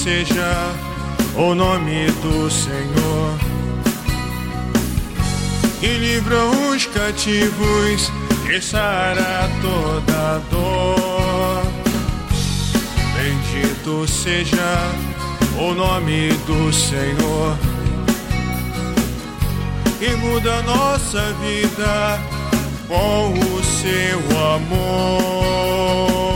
seja o nome do Senhor, e livra os cativos e sara toda dor. Bendito seja o nome do Senhor, e muda nossa vida com o seu amor.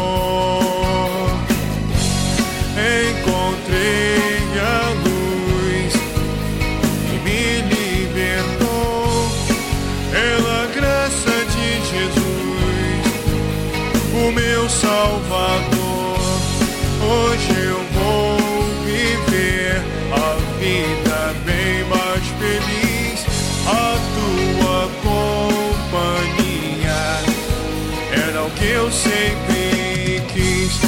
Encontrei a luz e me libertou pela graça de Jesus, o meu Salvador. Hoje eu vou viver a vida bem mais feliz. A tua companhia era o que eu sempre quis.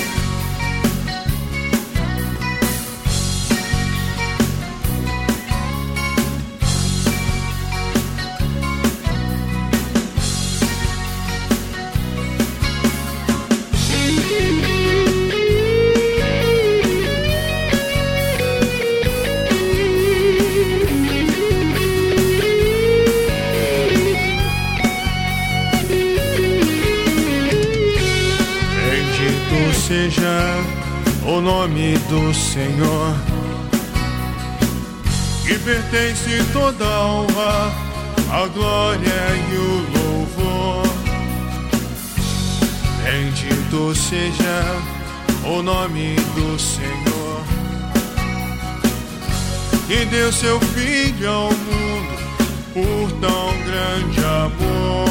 Seja o nome do Senhor, que pertence toda a honra, a glória e o louvor. Bendito seja o nome do Senhor, que deu seu Filho ao mundo por tão grande amor.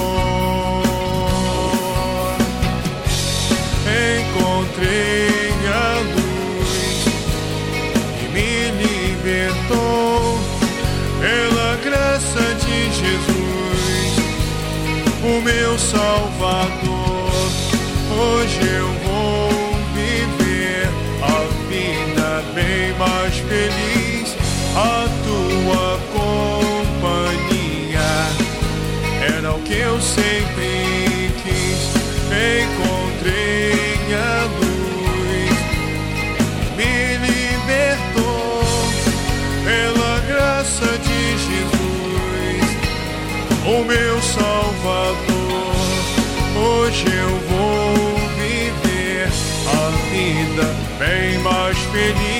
Encontrei a luz e me libertou pela graça de Jesus, o meu Salvador. Hoje eu vou viver a vida bem mais feliz. A tua companhia era o que eu sempre quis. Encontrei a luz, me libertou pela graça de Jesus, o meu Salvador. Hoje eu vou viver a vida bem mais feliz.